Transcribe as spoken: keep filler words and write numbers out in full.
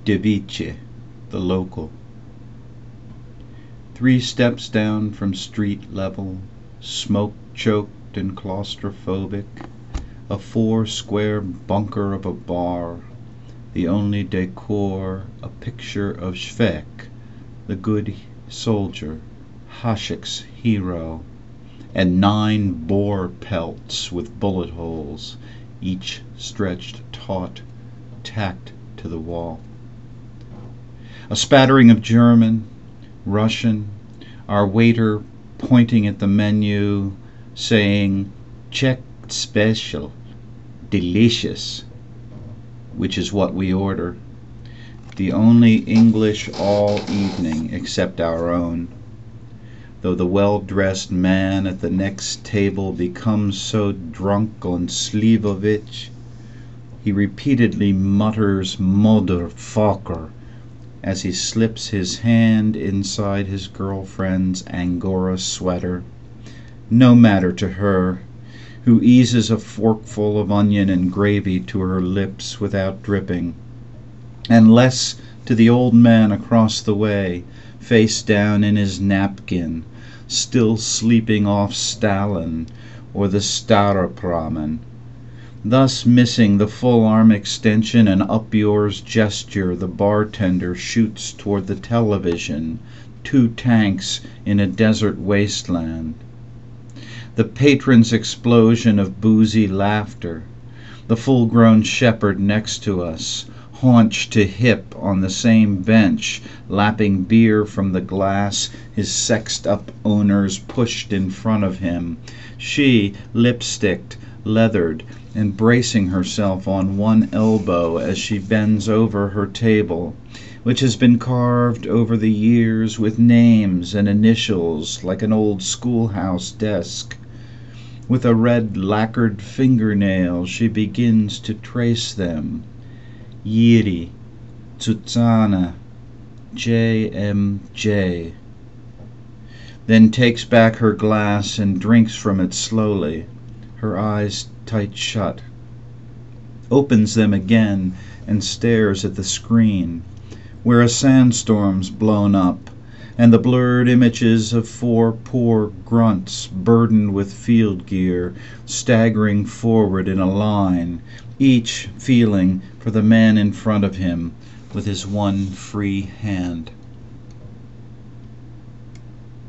Device, the local. Three steps down from street level, smoke-choked and claustrophobic, a four-square bunker of a bar, the only decor a picture of Schweck, the good soldier, Haschek's hero, and nine boar pelts with bullet holes, each stretched taut, tacked to the wall. A spattering of German, Russian, our waiter pointing at the menu, saying, "Czech special, delicious," which is what we order. The only English all evening except our own. Though the well-dressed man at the next table becomes so drunk on Slivovitch, he repeatedly mutters "motherfucker" as he slips his hand inside his girlfriend's Angora sweater. No matter to her, who eases a forkful of onion and gravy to her lips without dripping, and less to the old man across the way, face down in his napkin, still sleeping off Stalin or the Staropramen, thus missing the full arm extension and up yours gesture the bartender shoots toward the television, two tanks in a desert wasteland. The patron's explosion of boozy laughter, the full-grown shepherd next to us, haunch to hip on the same bench, lapping beer from the glass his sexed-up owners pushed in front of him, she, lipsticked, leathered, and bracing herself on one elbow as she bends over her table, which has been carved over the years with names and initials like an old schoolhouse desk. With a red lacquered fingernail she begins to trace them. Yiri, Zuzana, J M J. Then takes back her glass and drinks from it slowly, her eyes tight shut. Opens them again and stares at the screen, where a sandstorm's blown up, and the blurred images of four poor grunts burdened with field gear, staggering forward in a line, each feeling for the man in front of him with his one free hand.